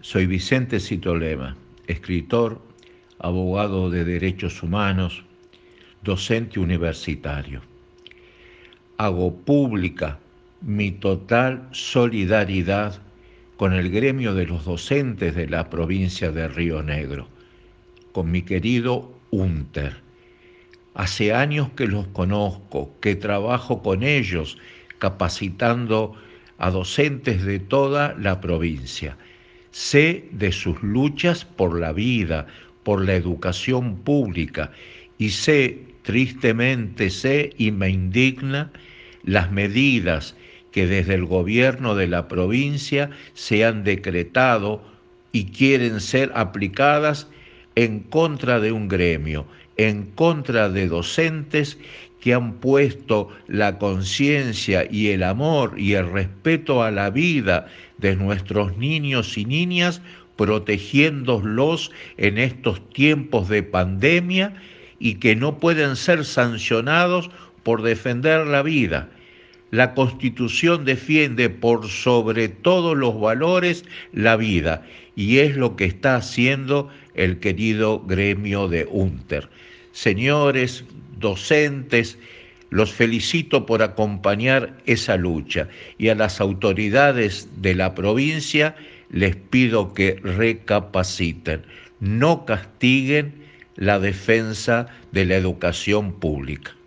Soy Vicente Citolema, escritor, abogado de derechos humanos, docente universitario. Hago pública mi total solidaridad con el gremio de los docentes de la provincia de Río Negro, con mi querido UNTER. Hace años que los conozco, que trabajo con ellos, capacitando a docentes de toda la provincia. Sé de sus luchas por la vida, por la educación pública, y tristemente sé y me indigna las medidas que desde el gobierno de la provincia se han decretado y quieren ser aplicadas en contra de un gremio, en contra de docentes que han puesto la conciencia y el amor y el respeto a la vida de nuestros niños y niñas, protegiéndolos en estos tiempos de pandemia y que no pueden ser sancionados por defender la vida. La Constitución defiende por sobre todos los valores la vida y es lo que está haciendo el querido gremio de UNTER. Señores docentes, los felicito por acompañar esa lucha y a las autoridades de la provincia les pido que recapaciten, no castiguen la defensa de la educación pública.